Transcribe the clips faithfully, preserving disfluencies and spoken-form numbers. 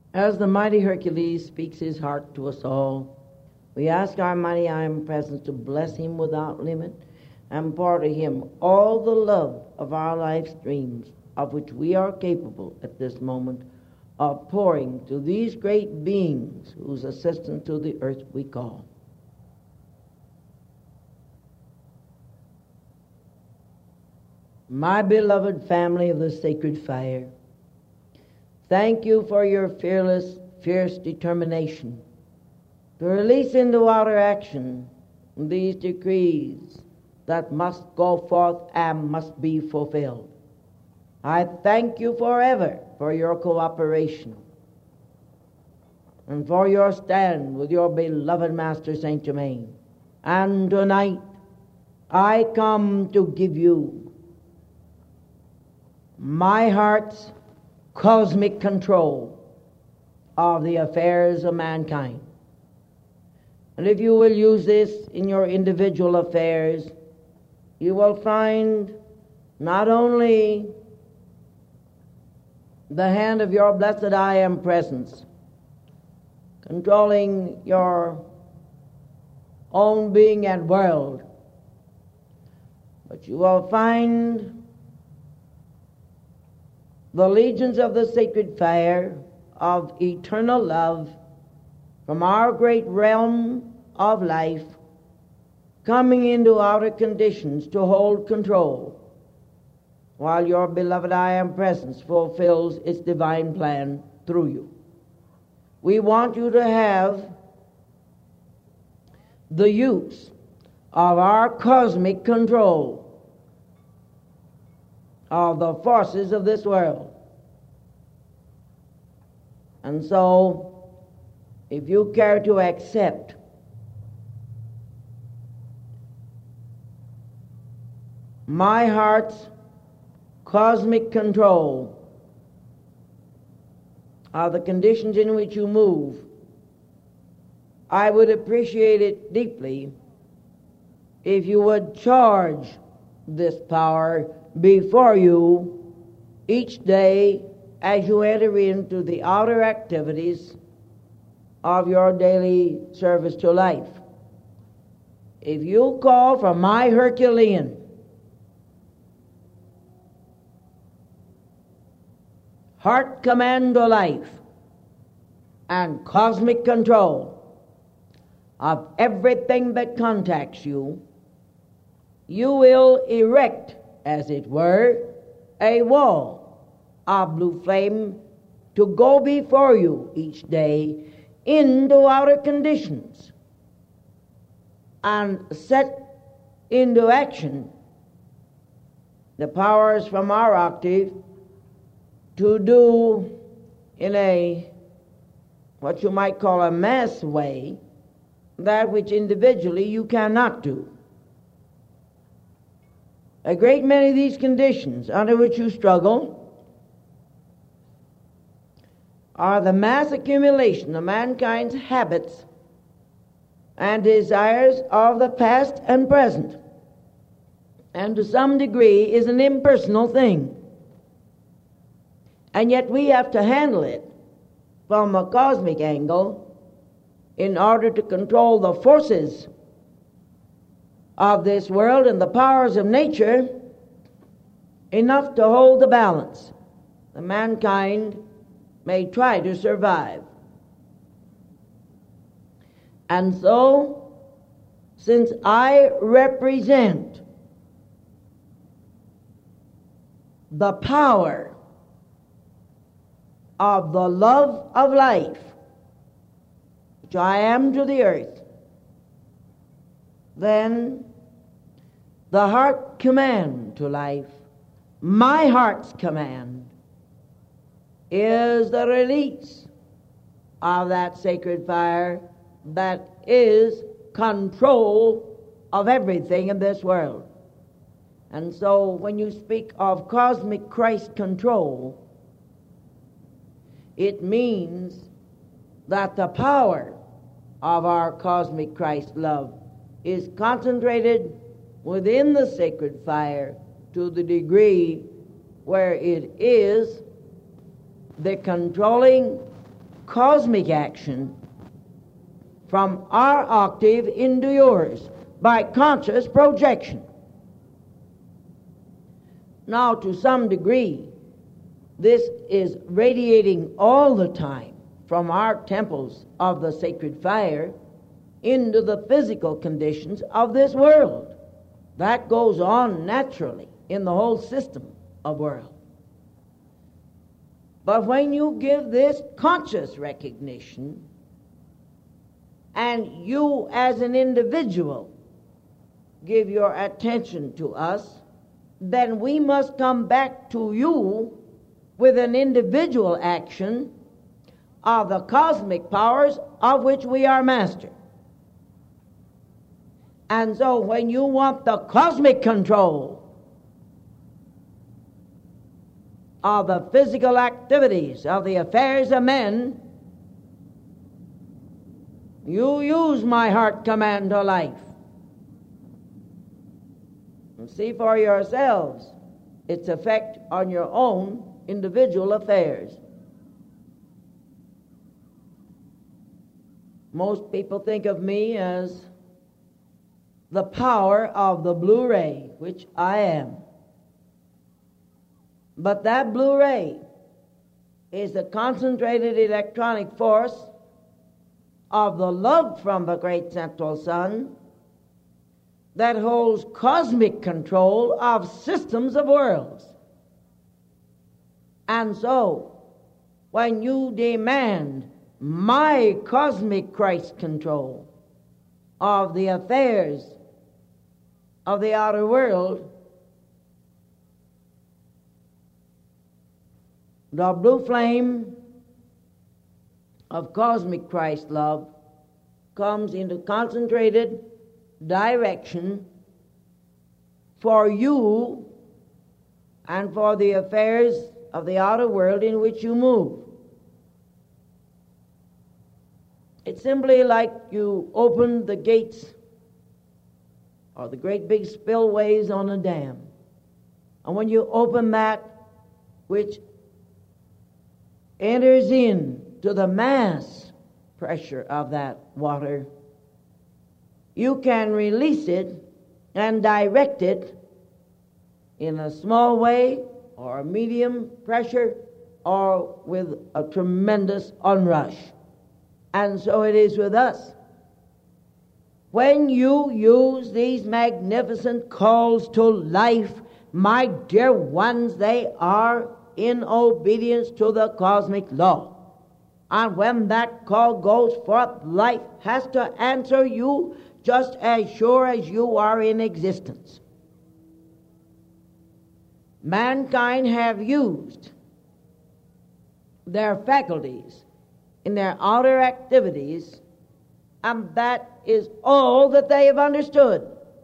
As the mighty Hercules speaks his heart to us all, we ask our mighty I Am Presence to bless him without limit and pour to him all the love of our life streams of which we are capable at this moment of pouring to these great beings whose assistance to the earth we call. My beloved family of the sacred fire, thank you for your fearless, fierce determination to release into outer action these decrees that must go forth and must be fulfilled. I thank you forever for your cooperation and for your stand with your beloved Master Saint Germain. And tonight I come to give you my heart's cosmic control of the affairs of mankind. And if you will use this in your individual affairs, you will find not only the hand of your blessed I Am Presence controlling your own being and world, but you will find the legions of the sacred fire of eternal love from our great realm of life coming into outer conditions to hold control while your beloved I Am Presence fulfills its divine plan through you. We want you to have the use of our cosmic control of the forces of this world. And so, if you care to accept my heart's cosmic control of the conditions in which you move, I would appreciate it deeply if you would charge this power before you each day as you enter into the outer activities of your daily service to life. If you call for my Herculean heart command to life and cosmic control of everything that contacts you, you will erect, as it were, a wall of blue flame to go before you each day into outer conditions and set into action the powers from our octave to do in a, what you might call a mass way, that which individually you cannot do. A great many of these conditions under which you struggle are the mass accumulation of mankind's habits and desires of the past and present, and to some degree is an impersonal thing. And yet we have to handle it from a cosmic angle in order to control the forces of this world and the powers of nature enough to hold the balance. The mankind may try to survive. And so, since I represent the power of the love of life, which I am to the earth, then the heart command to life, my heart's command, is the release of that sacred fire that is control of everything in this world. And so when you speak of cosmic Christ control, it means that the power of our cosmic Christ love is concentrated within the sacred fire to the degree where it is the controlling cosmic action from our octave into yours by conscious projection. Now, to some degree, this is radiating all the time from our temples of the sacred fire into the physical conditions of this world. That goes on naturally in the whole system of world. But when you give this conscious recognition, and you as an individual give your attention to us, then we must come back to you with an individual action of the cosmic powers of which we are master. And so when you want the cosmic control of the physical activities of the affairs of men, you use my heart command to life. And see for yourselves its effect on your own individual affairs. Most people think of me as the power of the blue ray, which I am. But that blue ray is the concentrated electronic force of the love from the great central sun that holds cosmic control of systems of worlds. And so, when you demand my cosmic Christ control of the affairs of the outer world, the blue flame of cosmic Christ love comes into concentrated direction for you and for the affairs of the outer world in which you move. It's simply like you open the gates or the great big spillways on a dam. And when you open that which enters in to the mass pressure of that water, you can release it and direct it in a small way or a medium pressure or with a tremendous onrush. And so it is with us. When you use these magnificent calls to life, my dear ones, they are in obedience to the cosmic law. And when that call goes forth, life has to answer you just as sure as you are in existence. Mankind have used their faculties in their outer activities, and that is all that they have understood.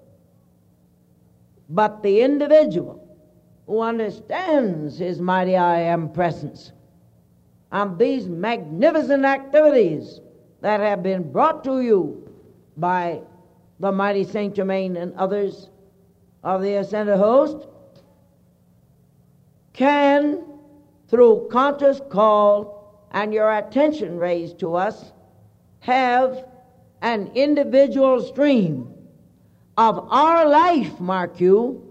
But the individual who understands his mighty I Am presence and these magnificent activities that have been brought to you by the mighty Saint Germain and others of the ascended host, can, through conscious call and your attention raised to us, have an individual stream of our life, mark you,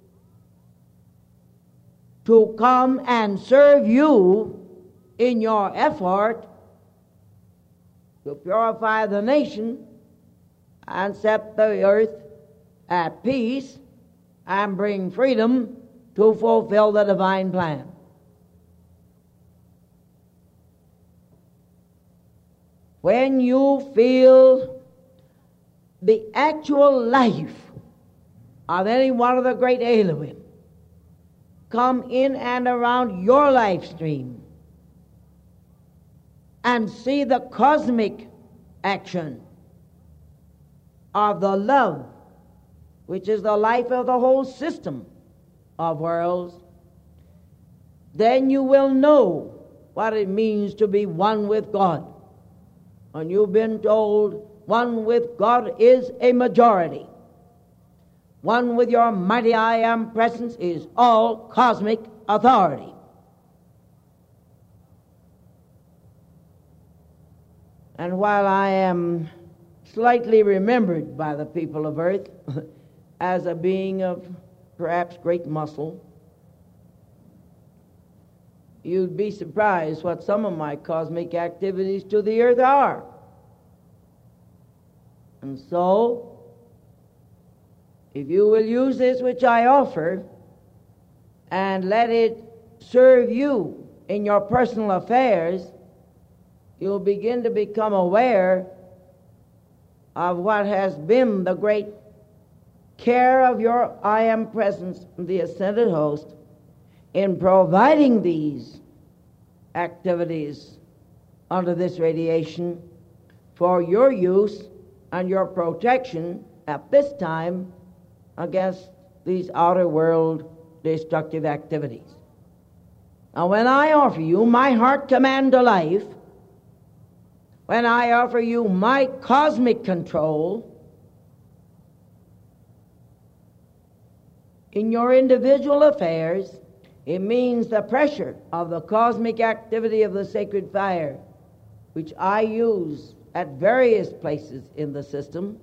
to come and serve you in your effort to purify the nation and set the earth at peace and bring freedom to fulfill the divine plan. When you feel the actual life of any one of the great Elohim come in and around your life stream and see the cosmic action of the love, which is the life of the whole system of worlds, then you will know what it means to be one with God. And you've been told one with God is a majority. One with your mighty I Am presence is all cosmic authority. And while I am slightly remembered by the people of earth as a being of perhaps great muscle, you'd be surprised what some of my cosmic activities to the earth are. And so, if you will use this which I offer and let it serve you in your personal affairs, you'll begin to become aware of what has been the great care of your I Am Presence, the Ascended Host, in providing these activities under this radiation for your use and your protection at this time against these outer world destructive activities. Now, when I offer you my heart command to life, when I offer you my cosmic control in your individual affairs, it means the pressure of the cosmic activity of the sacred fire, which I use at various places in the system.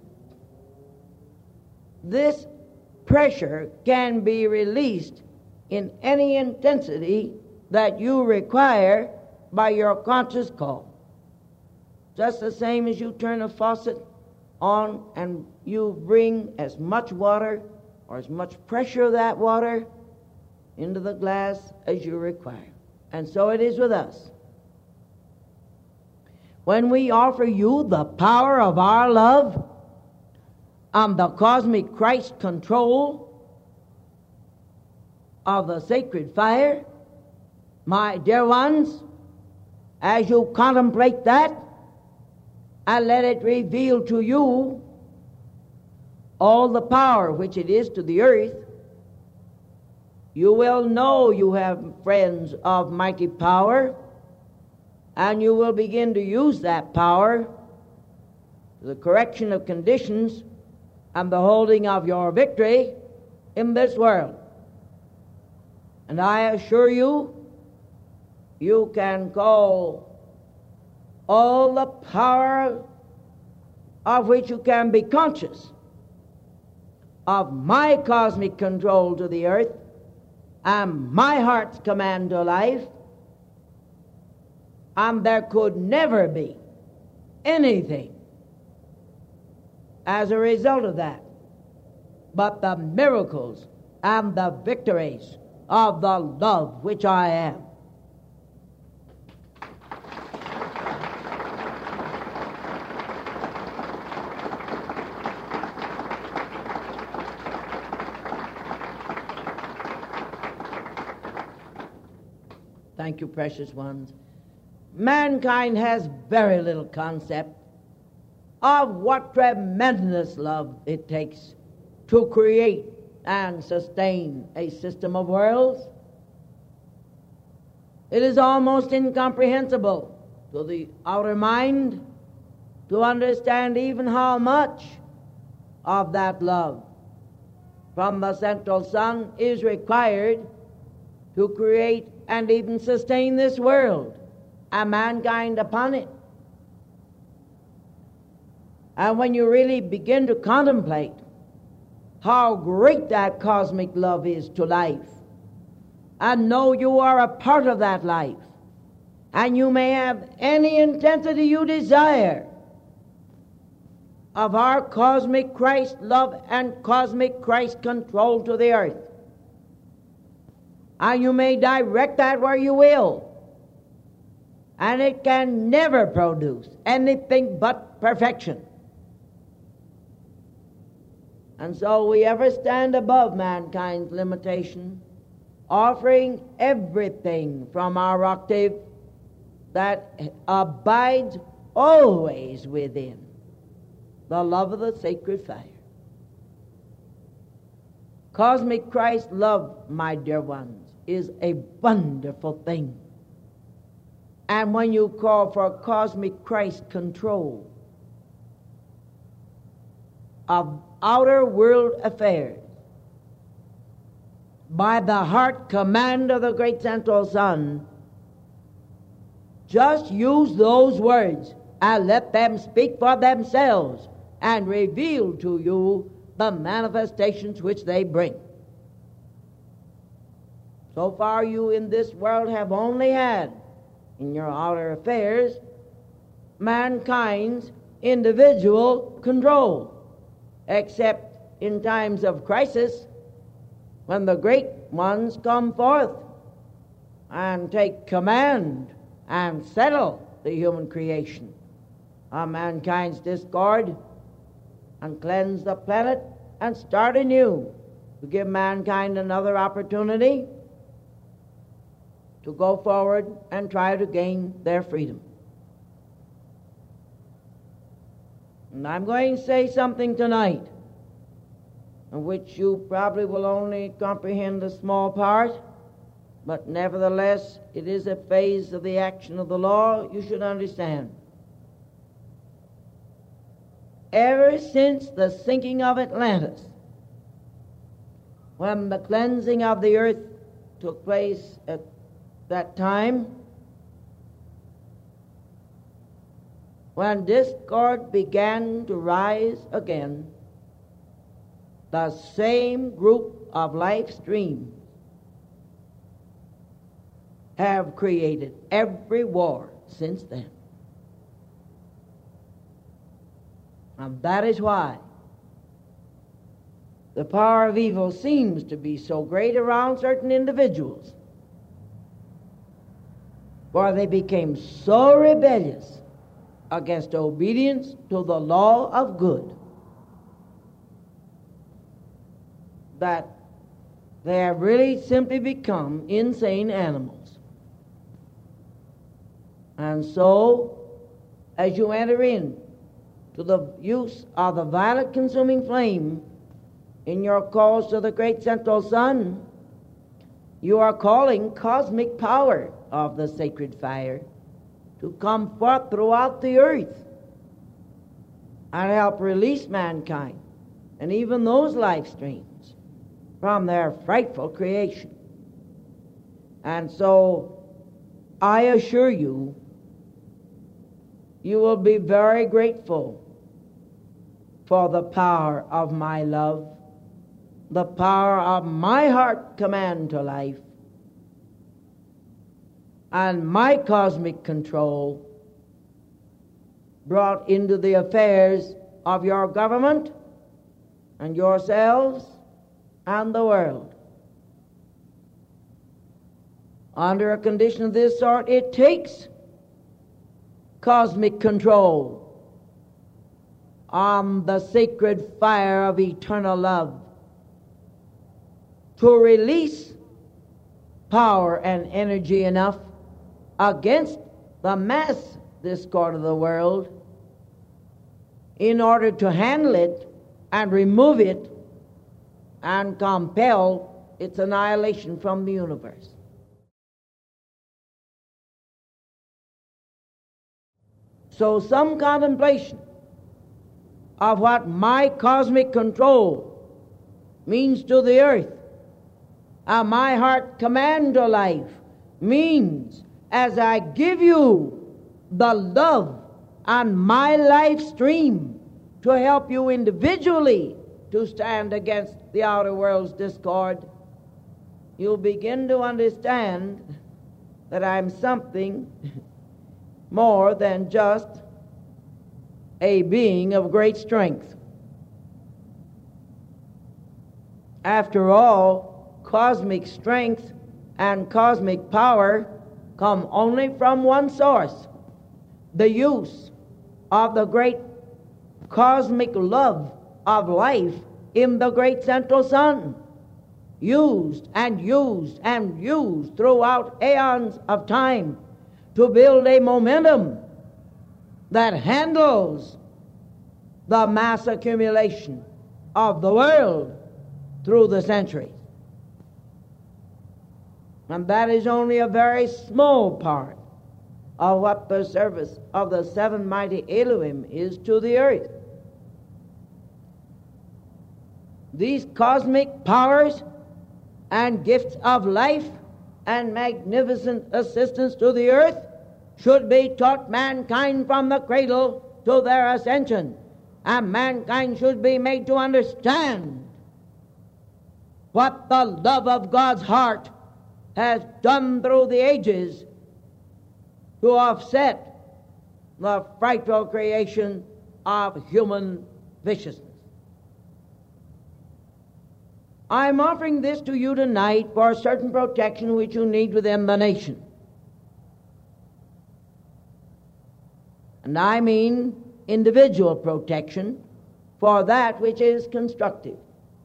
This pressure can be released in any intensity that you require by your conscious call. Just the same as you turn a faucet on and you bring as much water or as much pressure of that water into the glass as you require. And so it is with us. When we offer you the power of our love and the cosmic Christ control of the sacred fire, my dear ones, as you contemplate that and let it reveal to you all the power which it is to the earth, you will know you have friends of mighty power, and you will begin to use that power to the correction of conditions and the holding of your victory in this world. And I assure you, you can call all the power of which you can be conscious of my cosmic control to the earth and my heart's command to life, and there could never be anything as a result of that but the miracles and the victories of the love which I am. Thank you, precious ones. Mankind has very little concept of what tremendous love it takes to create and sustain a system of worlds. It is almost incomprehensible to the outer mind to understand even how much of that love from the central sun is required to create and even sustain this world and mankind upon it. And when you really begin to contemplate how great that cosmic love is to life, and know you are a part of that life, and you may have any intensity you desire of our cosmic Christ love and cosmic Christ control to the earth, and you may direct that where you will, and it can never produce anything but perfection. And so we ever stand above mankind's limitation, offering everything from our octave that abides always within the love of the sacred fire. Cosmic Christ love, my dear ones, is a wonderful thing. And when you call for cosmic Christ control of outer world affairs by the heart command of the great central sun, just use those words, and let them speak for themselves and reveal to you the manifestations which they bring. So far you in this world have only had, in your outer affairs, mankind's individual control, except in times of crisis, when the great ones come forth and take command and settle the human creation of mankind's discord and cleanse the planet and start anew, to give mankind another opportunity to go forward and try to gain their freedom. And I'm going to say something tonight of which you probably will only comprehend a small part, but nevertheless it is a phase of the action of the law you should understand. Ever since the sinking of Atlantis, when the cleansing of the earth took place at that time, when discord began to rise again, the same group of life streams have created every war since then. And that is why the power of evil seems to be so great around certain individuals, for they became so rebellious against obedience to the law of good that they have really simply become insane animals. And so, as you enter in to the use of the violet consuming flame in your calls to the great central sun, you are calling cosmic power of the sacred fire to come forth throughout the earth and help release mankind and even those life streams from their frightful creation. And so I assure you, you will be very grateful for the power of my love, the power of my heart command to life, and my cosmic control brought into the affairs of your government and yourselves and the world. Under a condition of this sort, it takes cosmic control on the sacred fire of eternal love to release power and energy enough against the mass discord of the world in order to handle it and remove it and compel its annihilation from the universe. So some contemplation of what my cosmic control means to the earth, and my heart command to life, means as I give you the love on my life stream to help you individually to stand against the outer world's discord, you'll begin to understand that I'm something more than just a being of great strength. After all, cosmic strength and cosmic power come only from one source: the use of the great cosmic love of life in the great central sun, used and used and used throughout aeons of time to build a momentum that handles the mass accumulation of the world through the centuries. And that is only a very small part of what the service of the seven mighty Elohim is to the earth. These cosmic powers and gifts of life and magnificent assistance to the earth should be taught mankind from the cradle to their ascension, and mankind should be made to understand what the love of God's heart has done through the ages to offset the frightful creation of human viciousness. I'm offering this to you tonight for certain protection which you need within the nation. And I mean individual protection for that which is constructive.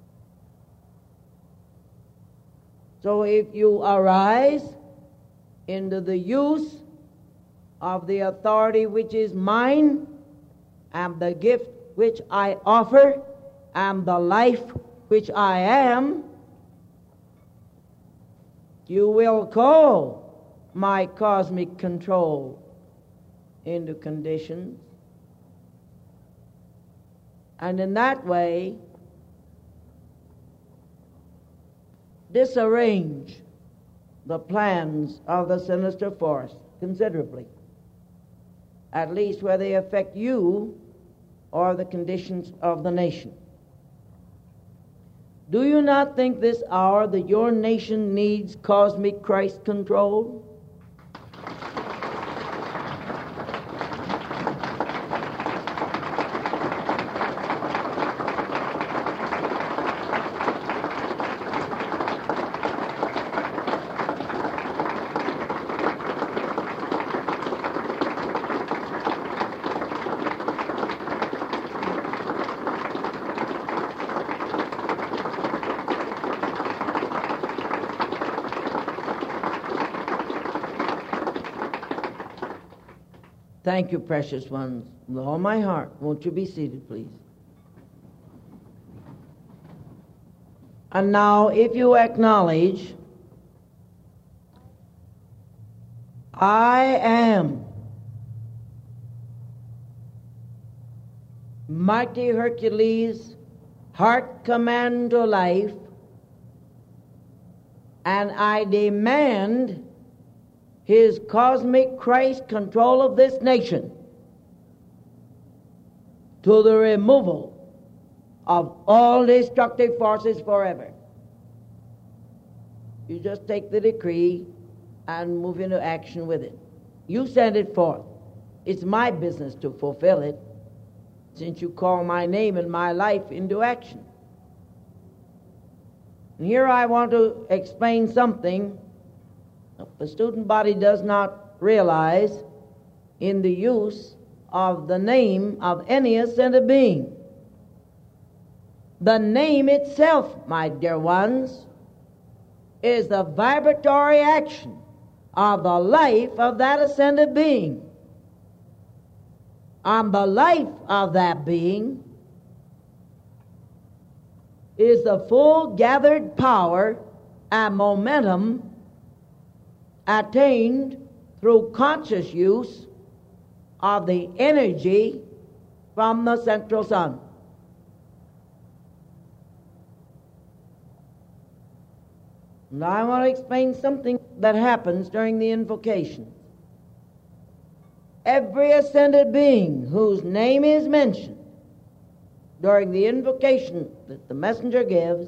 So if you arise into the use of the authority which is mine, and the gift which I offer, and the life which I am, you will call my cosmic control into conditions. And in that way, disarrange the plans of the sinister force considerably, at least where they affect you or the conditions of the nation. Do you not think this hour that your nation needs cosmic Christ control? Thank you, precious ones. With all my heart, won't you be seated, please? And now, if you acknowledge, I am mighty Hercules, heart command to life, and I demand his cosmic Christ control of this nation to the removal of all destructive forces forever. You just take the decree and move into action with it. You send it forth. It's my business to fulfill it, since you call my name and my life into action. And here I want to explain something the student body does not realize in the use of the name of any ascended being. The name itself, my dear ones, is the vibratory action of the life of that ascended being. And the life of that being is the full gathered power and momentum attained through conscious use of the energy from the central sun. Now I want to explain something that happens during the invocation. Every ascended being whose name is mentioned during the invocation that the messenger gives,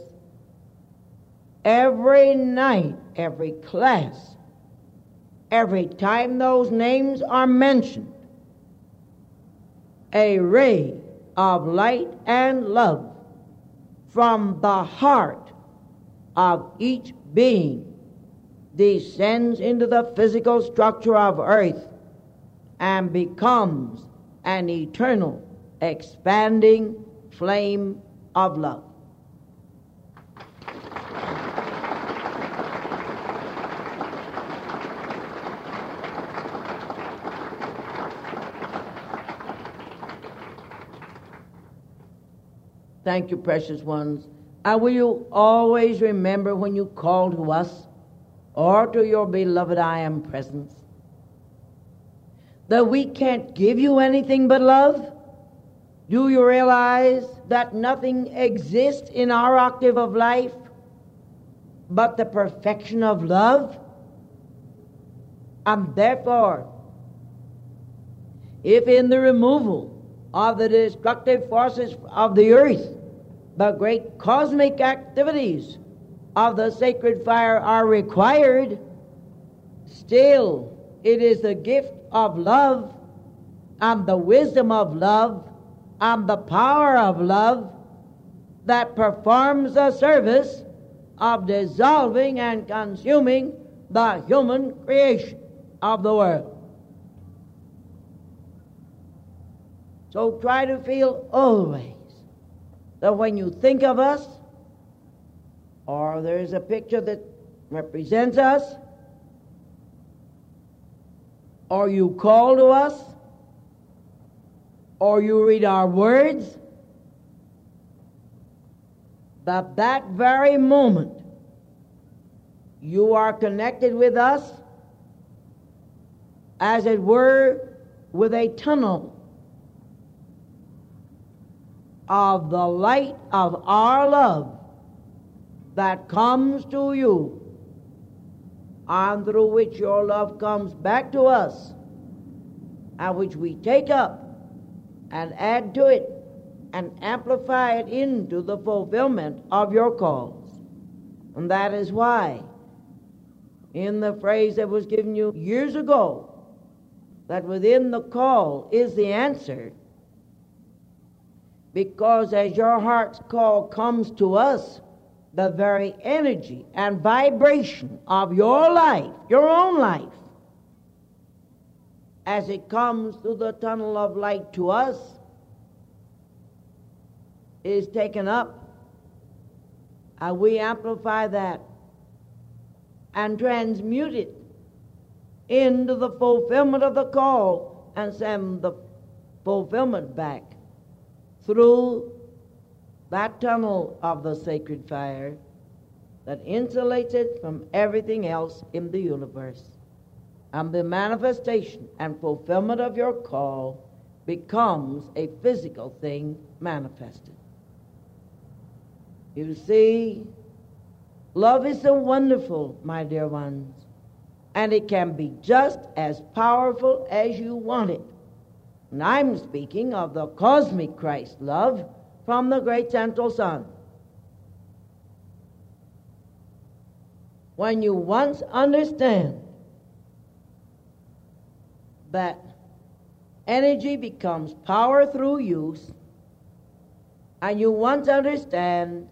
every night, every class, every time those names are mentioned, a ray of light and love from the heart of each being descends into the physical structure of earth and becomes an eternal, expanding flame of love. Thank you, precious ones. And will you always remember when you call to us or to your beloved I Am presence that we can't give you anything but love? Do you realize that nothing exists in our octave of life but the perfection of love? And therefore, if in the removal of the destructive forces of the earth, the great cosmic activities of the sacred fire are required, still it is the gift of love and the wisdom of love and the power of love that performs the service of dissolving and consuming the human creation of the world. So try to feel always that when you think of us, or there's a picture that represents us, or you call to us, or you read our words, that that very moment you are connected with us, as it were, with a tunnel of the light of our love that comes to you, and through which your love comes back to us, and which we take up and add to it and amplify it into the fulfillment of your calls. And that is why, in the phrase that was given you years ago, that within the call is the answer, because as your heart's call comes to us, the very energy and vibration of your life, your own life, as it comes through the tunnel of light to us, is taken up, and we amplify that and transmute it into the fulfillment of the call and send the fulfillment back through that tunnel of the sacred fire that insulates it from everything else in the universe. And the manifestation and fulfillment of your call becomes a physical thing manifested. You see, love is so wonderful, my dear ones, and it can be just as powerful as you want it. And I'm speaking of the cosmic Christ love from the great central sun. When you once understand that energy becomes power through use, and you once understand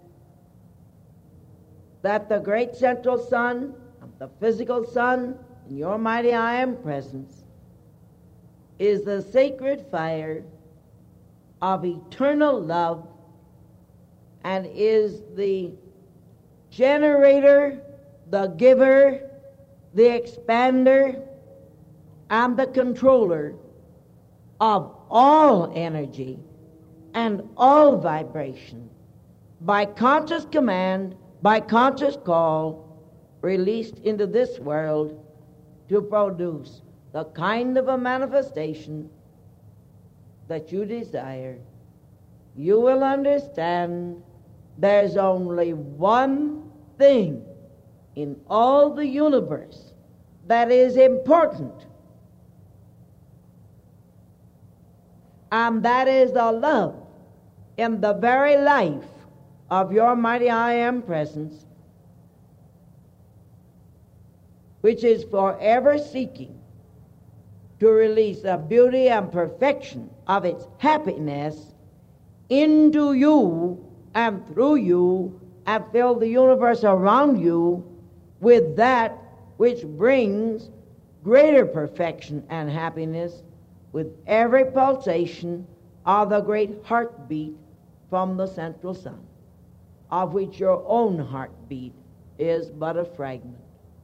that the great central sun, the physical sun, in your mighty I am presence, is the sacred fire of eternal love and is the generator, the giver, the expander, and the controller of all energy and all vibration by conscious command, by conscious call, released into this world to produce the kind of a manifestation that you desire, you will understand there's only one thing in all the universe that is important, and that is the love in the very life of your mighty I am presence, which is forever seeking to release the beauty and perfection of its happiness into you and through you, and fill the universe around you with that which brings greater perfection and happiness with every pulsation of the great heartbeat from the central sun, of which your own heartbeat is but a fragment.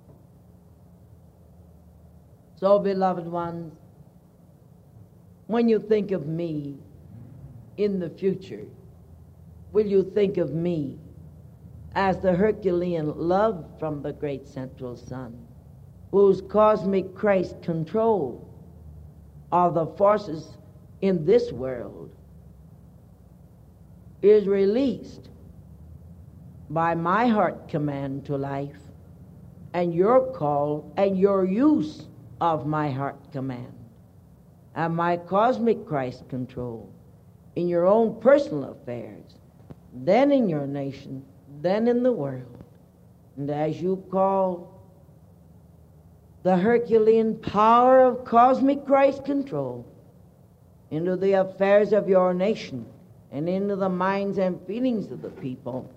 So, beloved ones, when you think of me in the future, will you think of me as the Herculean love from the great central sun, whose cosmic Christ control of the forces in this world is released by my heart command to life, and your call and your use of my heart command, and my cosmic Christ control in your own personal affairs, then in your nation, then in the world. And as you call the Herculean power of cosmic Christ control into the affairs of your nation and into the minds and feelings of the people,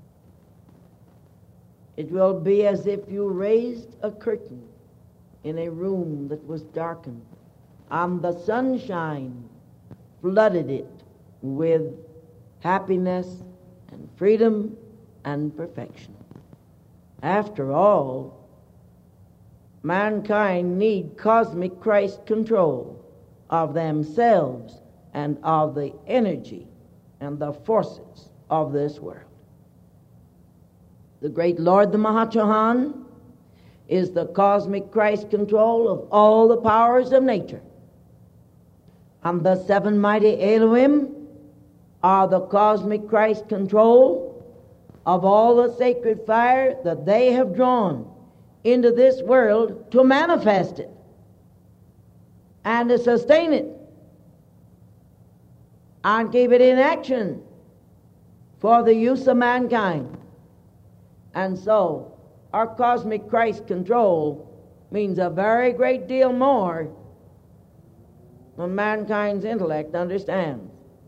it will be as if you raised a curtain in a room that was darkened, and the sunshine flooded it with happiness and freedom and perfection. After all, mankind need cosmic Christ control of themselves and of the energy and the forces of this world. The great Lord, the Mahachohan, is the cosmic Christ control of all the powers of nature. And the seven mighty Elohim are the cosmic Christ control of all the sacred fire that they have drawn into this world to manifest it and to sustain it and keep it in action for the use of mankind. And so, our cosmic Christ control means a very great deal more than mankind's intellect understands.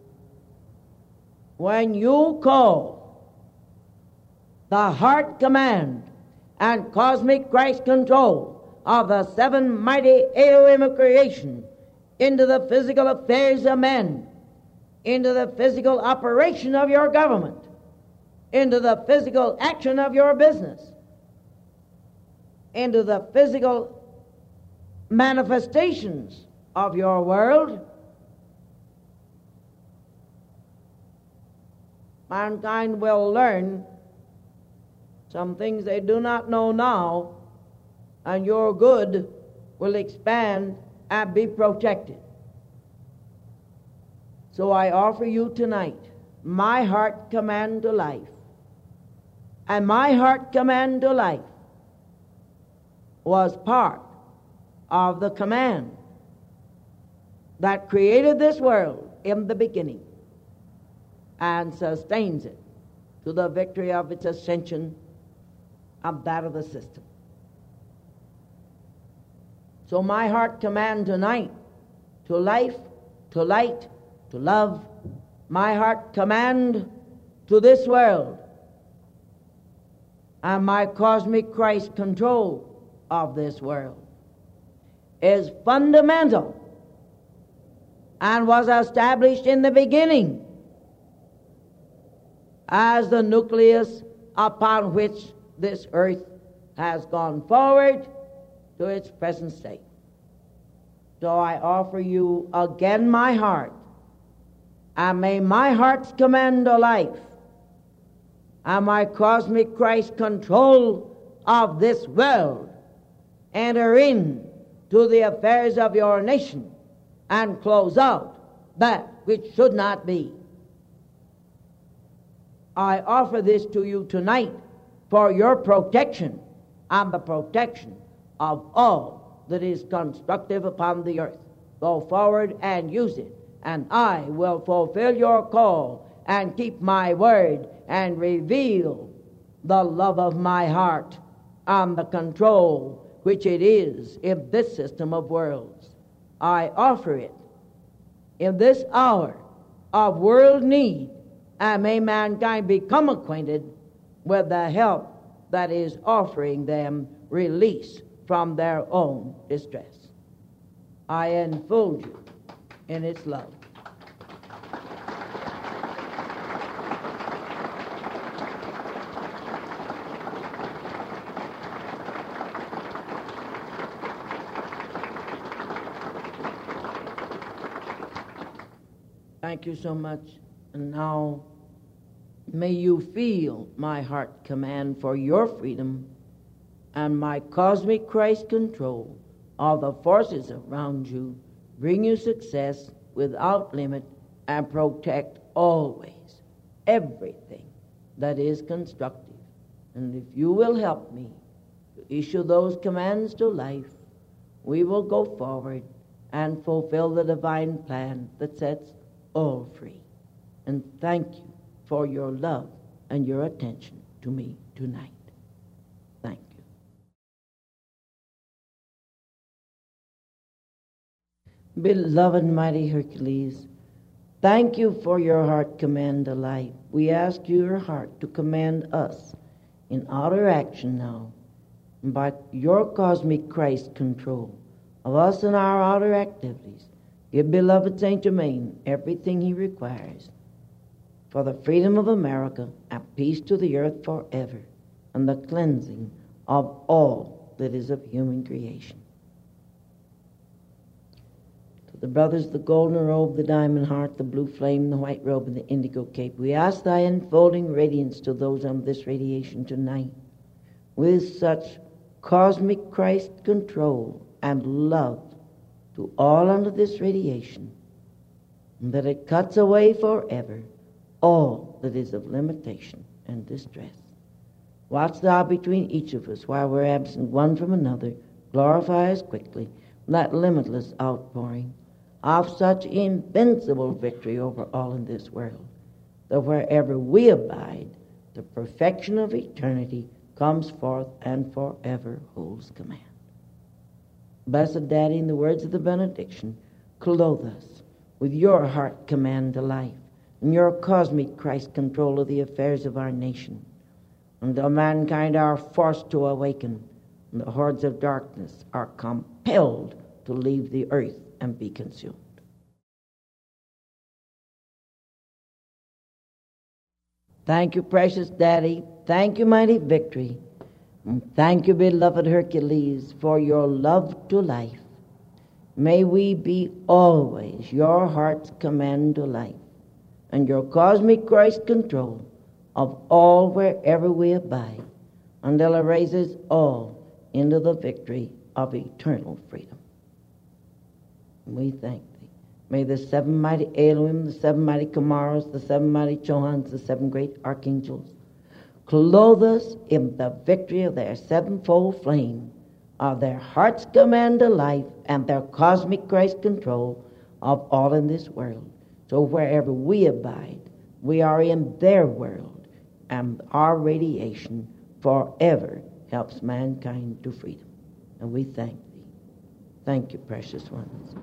When you call the heart command and cosmic Christ control of the seven mighty Elohim of creation into the physical affairs of men, into the physical operation of your government, into the physical action of your business, into the physical manifestations of your world, mankind will learn some things they do not know now, and your good will expand and be protected. So I offer you tonight my heart command to life. And my heart command to life was part of the command that created this world in the beginning and sustains it to the victory of its ascension and that of the system. So my heart command tonight to life, to light, to love, my heart command to this world, and my cosmic Christ control of this world is fundamental and was established in the beginning as the nucleus upon which this earth has gone forward to its present state. So I offer you again my heart, and may my heart's command to life and my cosmic Christ control of this world enter in to the affairs of your nation and close out that which should not be. I offer this to you tonight for your protection and the protection of all that is constructive upon the earth. Go forward and use it, and I will fulfill your call and keep my word and reveal the love of my heart and the control which it is in this system of worlds. I offer it in this hour of world need, and may mankind become acquainted with the help that is offering them release from their own distress. I enfold you in its love. Thank you so much. And now, may you feel my heart command for your freedom and my cosmic Christ control of the forces around you bring you success without limit and protect always everything that is constructive. And if you will help me to issue those commands to life, we will go forward and fulfill the divine plan that sets all free. And thank you for your love and your attention to me tonight. Thank you. Beloved mighty Hercules, thank you for your heart command to life. We ask your heart to command us in outer action now, and by your cosmic Christ control of us and our outer activities. Give beloved Saint Germain everything he requires for the freedom of America and peace to the earth forever, and the cleansing of all that is of human creation. To the brothers, the golden robe, the diamond heart, the blue flame, the white robe, and the indigo cape, we ask thy enfolding radiance to those on this radiation tonight, with such cosmic Christ control and love to all under this radiation, that it cuts away forever all that is of limitation and distress. Watch thou between each of us while we're absent one from another. Glorify us quickly, that limitless outpouring of such invincible victory over all in this world, that wherever we abide, the perfection of eternity comes forth and forever holds command. Blessed Daddy, in the words of the benediction, clothe us with your heart command to life and your cosmic Christ control of the affairs of our nation, until mankind are forced to awaken and the hordes of darkness are compelled to leave the earth and be consumed. Thank you, precious Daddy. Thank you, mighty victory. And thank you, beloved Hercules, for your love to life. May we be always your heart's command to life and your cosmic Christ control of all wherever we abide, until it raises all into the victory of eternal freedom. We thank thee. May the seven mighty Elohim, the seven mighty Kamaros, the seven mighty Chohans, the seven great archangels, clothe us in the victory of their sevenfold flame, of their heart's command to life and their cosmic Christ control of all in this world. So wherever we abide, we are in their world, and our radiation forever helps mankind to freedom. And we thank thee. Thank you, precious ones.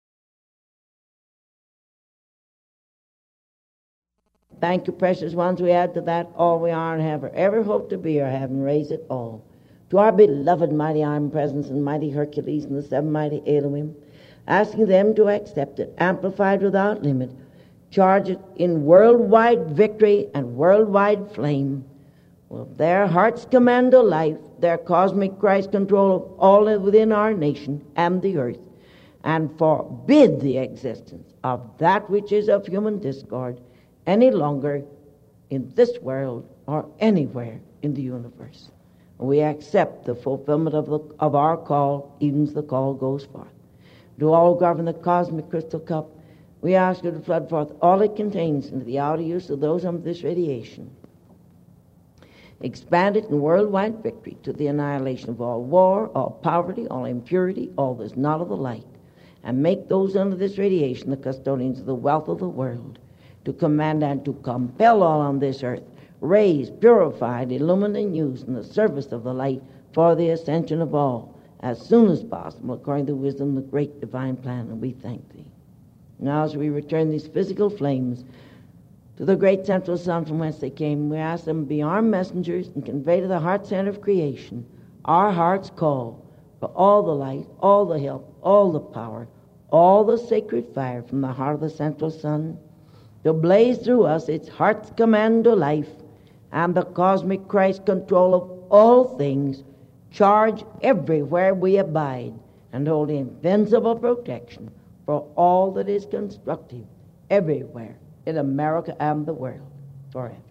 Thank you, precious ones. We add to that all we are and have or ever hope to be or have, and raise it all to our beloved mighty armed presence and mighty Hercules and the seven mighty Elohim, asking them to accept it, amplified without limit, charge it in worldwide victory and worldwide flame, with their heart's command to life, their cosmic Christ control of all within our nation and the earth, and forbid the existence of that which is of human discord any longer in this world or anywhere in the universe. We accept the fulfillment of, the, of our call, even as the call goes forth. To all govern the cosmic crystal cup, we ask you to flood forth all it contains into the outer use of those under this radiation. Expand it in worldwide victory to the annihilation of all war, all poverty, all impurity, all that is not of the light, and make those under this radiation the custodians of the wealth of the world, to command and to compel all on this earth, raised, purified, illumined, and used in the service of the light for the ascension of all, as soon as possible, according to wisdom, the great divine plan, and we thank thee. Now as we return these physical flames to the great central sun from whence they came, we ask them to be our messengers and convey to the heart center of creation our heart's call for all the light, all the help, all the power, all the sacred fire from the heart of the central sun, to blaze through us its heart's command to life and the cosmic Christ control of all things, charge everywhere we abide, and hold invincible protection for all that is constructive everywhere in America and the world forever.